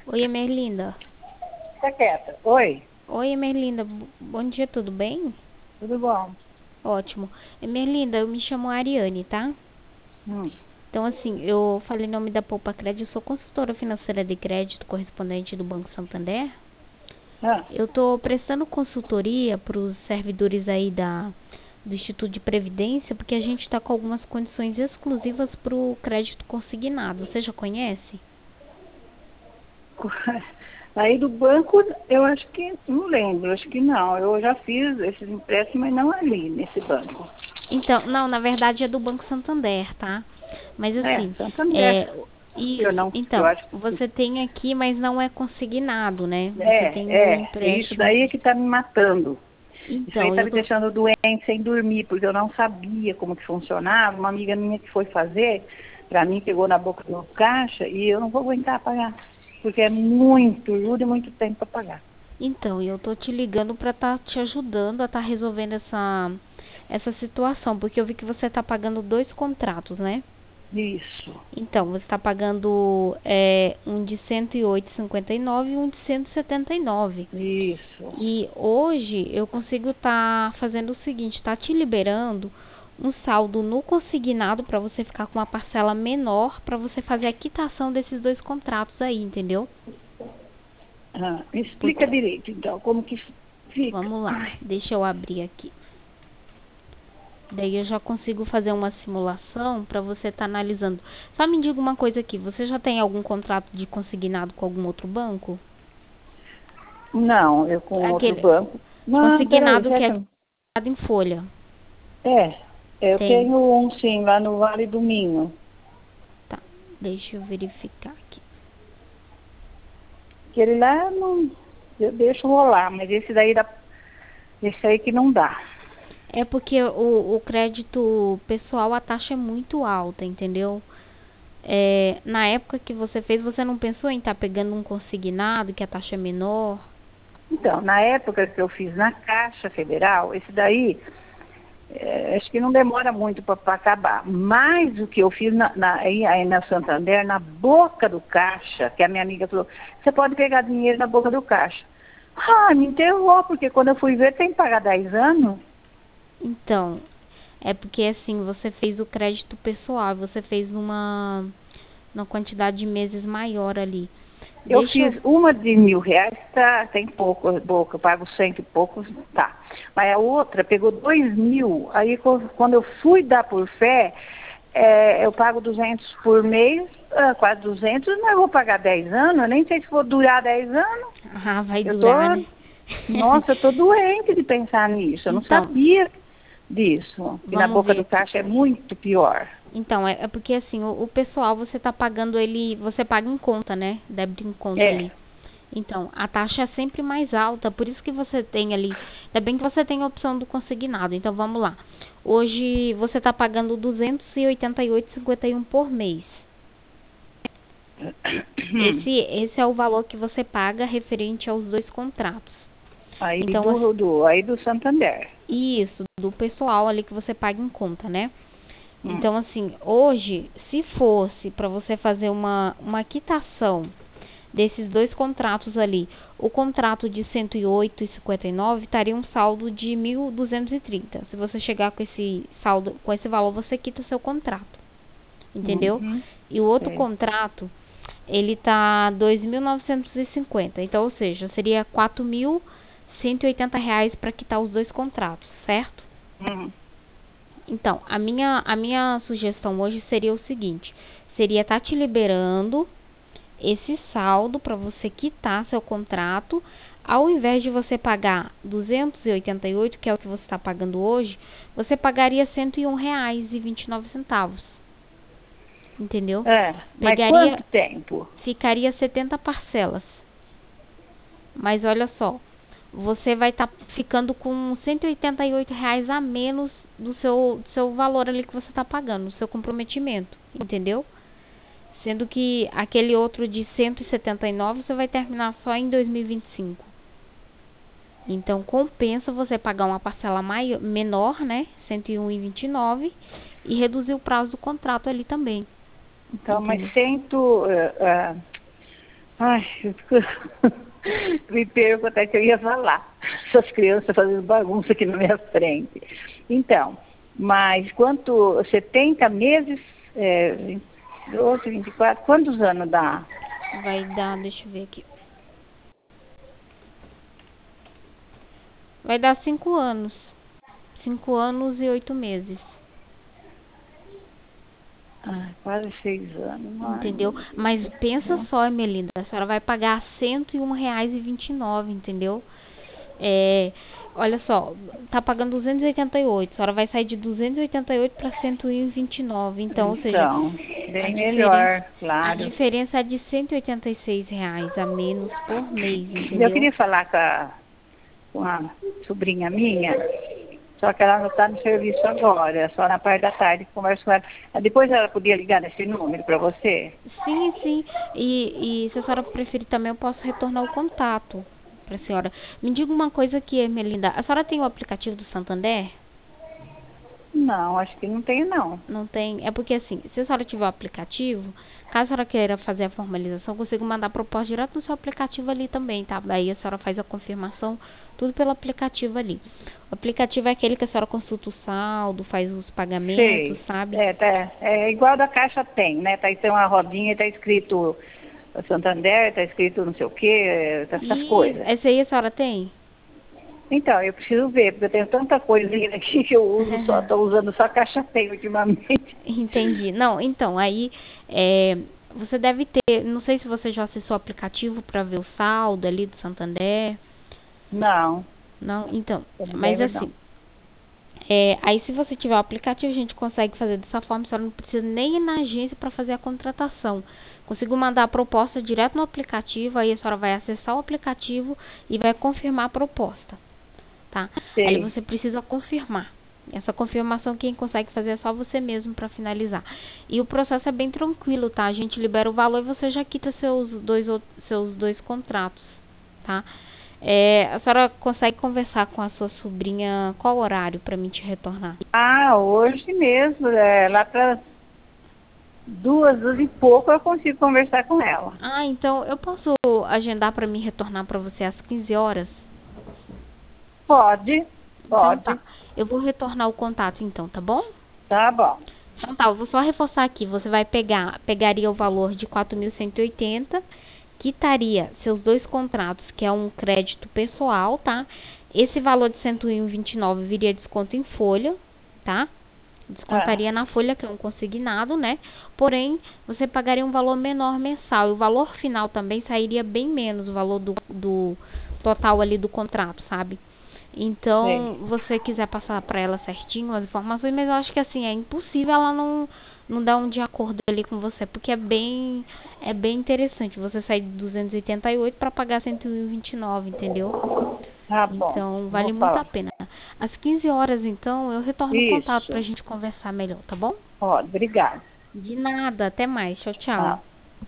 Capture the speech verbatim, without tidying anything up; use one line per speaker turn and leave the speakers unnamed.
Oi, Emerlinda.
Fica quieta. Oi,
Oi, Emerlinda. B- Bom dia, tudo bem?
tudo bom?
Ótimo. Emerlinda, eu me chamo Ariane, tá?
Hum.
Então, assim, eu falei em nome da Poupa Crédito, eu sou consultora financeira de crédito correspondente do Banco Santander.
Ah,
Eu tô prestando consultoria para os servidores aí da, do Instituto de Previdência, porque a gente está com algumas condições exclusivas para o crédito consignado. Você já conhece?
aí do banco, eu acho que, não lembro, acho que não. Eu já fiz esses empréstimos, mas não ali, nesse banco.
Então, não, na verdade é do Banco Santander, tá? Mas
É,
assim,
Santander.
é,
Eu
isso.
não, eu
Então,
acho que...
você tem aqui, mas não é consignado, né? Você tem
É,
o
é, é isso
empréstimo.
daí que tá me matando. Isso aí
Então,
tá
eu
me
tô.
deixando doente, sem dormir, porque eu não sabia como que funcionava. Uma amiga minha que foi fazer, pra mim, pegou na boca do caixa e eu não vou aguentar pagar. Porque é muito juros e muito tempo para pagar.
Então, eu tô te ligando pra estar te ajudando a estar resolvendo essa essa situação, porque eu vi que você tá pagando dois contratos, né?
Isso,
Então, você está pagando é, um de cento e oito e cinquenta e nove e um de cento e setenta e nove.
isso.
E hoje eu consigo estar fazendo o seguinte, tá te liberando um saldo no consignado para você ficar com uma parcela menor para você fazer a quitação desses dois contratos aí, entendeu?
Ah, me explica
Porque,
direito, então, como que fica.
vamos lá,
Ai,
deixa eu abrir aqui. Daí eu já consigo fazer uma simulação para você estar analisando. Só me diga uma coisa aqui, você já tem algum contrato de consignado com algum outro banco?
não, eu com outro
Aquele
banco. Não, peraí,
consignado que
será
é
que...
dado em folha.
É, eu
Tem.
tenho um sim, lá no Vale do Minho.
Tá, deixa eu verificar aqui.
Aquele lá, não, eu deixo rolar, mas esse daí, dá, esse aí que não dá.
É porque o, o crédito pessoal, a taxa é muito alta, entendeu? É, na época que você fez, você não pensou em estar pegando um consignado, que a taxa é menor?
Então, na época que eu fiz na Caixa Federal, esse daí, é, acho que não demora muito para acabar. Mas o que eu fiz na, na, aí, aí na Santander, na boca do caixa, que a minha amiga falou, você pode pegar dinheiro na boca do caixa. Ah, me enterrou, porque quando eu fui ver, tem que pagar dez anos.
Então, é porque assim, você fez o crédito pessoal, você fez uma, uma quantidade de meses maior ali.
Eu
Deixa
fiz
eu.
uma de mil reais, tá, tem pouco, pouco, eu pago cento e poucos, tá. Mas a outra pegou dois mil, aí co- quando eu fui dar por fé, é, eu pago duzentos por mês, ah, quase duzentos, mas eu vou pagar dez anos, eu nem sei se vou durar dez anos.
Ah, vai
Eu tô,
durar, né?
nossa, eu tô doente de pensar nisso, eu não
Então,
sabia disso, que na
vamos
boca
ver
do
aqui.
caixa é muito pior.
Então, é, é porque assim, o, o pessoal você tá pagando ele, você paga em conta, né? Débito em conta
É,
ali. Então, a taxa é sempre mais alta, por isso que você tem ali, ainda bem que você tem a opção do consignado. Então, vamos lá. Hoje você tá pagando duzentos e oitenta e oito e cinquenta e um por mês. Esse esse é o valor que você paga referente aos dois contratos.
aí
Então,
do, do, aí do Santander.
isso, do pessoal ali que você paga em conta, né?
Hum.
Então, assim, hoje, se fosse para você fazer uma, uma quitação desses dois contratos ali, o contrato de cento e oito e cinquenta e nove estaria um saldo de mil duzentos e trinta. Se você chegar com esse saldo, com esse valor, você quita seu contrato, entendeu?
Uhum,
E o outro
sei.
contrato, ele tá dois mil novecentos e cinquenta. Então, ou seja, seria quatro mil cento e oitenta reais para quitar os dois contratos, certo?
Hum.
Então, a minha, a minha sugestão hoje seria o seguinte: seria estar te liberando esse saldo para você quitar seu contrato, ao invés de você pagar duzentos e oitenta e oito, que é o que você está pagando hoje, você pagaria cento e um reais e vinte e nove centavos, entendeu?
É, mas
Pegaria,
quanto tempo?
ficaria setenta parcelas. Mas olha só, você vai estar ficando com cento e oitenta e oito reais a menos do seu, do seu valor ali que você está pagando, do seu comprometimento, entendeu? Sendo que aquele outro de cento e setenta e nove você vai terminar só em dois mil e vinte e cinco. Então compensa você pagar uma parcela maior, menor, né? cento e um e vinte e nove e reduzir o prazo do contrato ali também,
Então, mas
entendeu?
cento, eh, ah, Ai, eu fico... me perco até que eu ia falar. Essas crianças fazendo bagunça aqui na minha frente. Então, mas quanto setenta meses, é, vinte e doze, vinte e quatro, quantos anos dá?
Vai dar, deixa eu ver aqui. Vai dar cinco anos. Cinco anos e oito meses.
Ah, quase seis anos.
Entendeu?
Ai,
Mas pensa só, Emelinda, a senhora vai pagar cento e um reais e vinte e nove, entendeu? É, olha só, tá pagando duzentos e oitenta e oito, a senhora vai sair de duzentos e oitenta e oito para cento e vinte e nove, então, ou seja,
então,
a
bem
diferença,
melhor,
a
claro.
diferença é de cento e oitenta e seis reais a menos por mês,
Eu
entendeu?
queria falar com a, com a sobrinha minha, só que ela não está no serviço agora, é só na parte da tarde, converso com ela. Depois ela podia ligar nesse número para você?
Sim, sim, e, e se a senhora preferir também, eu posso retornar o contato para a senhora. Me diga uma coisa aqui, Emelinda, a senhora tem o aplicativo do Santander?
Não, acho que não tem não.
Não tem. É porque assim, se a senhora tiver o aplicativo, caso a senhora queira fazer a formalização, eu consigo mandar a proposta direto no seu aplicativo ali também, tá? Aí a senhora faz a confirmação, tudo pelo aplicativo ali. O aplicativo é aquele que a senhora consulta o saldo, faz os pagamentos,
Sei.
sabe?
É, tá, é igual da Caixa tem, né? Tá, tem uma rodinha e tá escrito Santander, tá escrito não sei o quê, essas
E
coisas.
essa aí a senhora tem?
Então, eu preciso ver, porque eu tenho tanta coisinha aqui que eu uso só, tô usando só a Caixa tem ultimamente.
Entendi. Não, então, aí é, você deve ter, não sei se você já acessou o aplicativo para ver o saldo ali do Santander.
Não,
Não, então,
eu não
mas
lembro não.
assim, é, aí se você tiver o aplicativo, a gente consegue fazer dessa forma, a senhora não precisa nem ir na agência para fazer a contratação. Consigo mandar a proposta direto no aplicativo, aí a senhora vai acessar o aplicativo e vai confirmar a proposta, tá? Aí
Sei.
você precisa confirmar. Essa confirmação quem consegue fazer é só você mesmo para finalizar. E o processo é bem tranquilo, tá? A gente libera o valor e você já quita seus dois, out- seus dois contratos, tá? É, a senhora consegue conversar com a sua sobrinha qual horário para mim te retornar?
Ah, hoje mesmo, é, lá para duas, duas e pouco eu consigo conversar com ela.
Ah, então eu posso agendar para mim retornar para você às quinze horas?
Pode,
Então tá.
pode.
Eu vou retornar o contato então, tá bom?
Tá bom.
Então tá, eu vou só reforçar aqui. Você vai pegar, pegaria o valor de quatro mil cento e oitenta, quitaria seus dois contratos, que é um crédito pessoal, tá? Esse valor de cento e um e vinte e nove viria desconto em folha, tá?
Ah,
Descontaria na folha, que é um consignado, né? Porém, você pagaria um valor menor mensal. E o valor final também sairia bem menos, o valor do, do total ali do contrato, sabe?
sei.
Então, você quiser passar para ela certinho as informações, mas eu acho que assim, é impossível ela não, não dar um de acordo ali com você, porque é bem, é bem interessante você sair de duzentos e oitenta e oito para pagar cento e vinte e nove, entendeu?
Tá bom.
Então,
Vou
vale muito a
falar.
pena. Às quinze horas, então, eu retorno o contato pra
Isso.
gente conversar melhor, tá bom?
Pode, obrigada.
De nada, até mais. Tchau, tchau.
Tchau.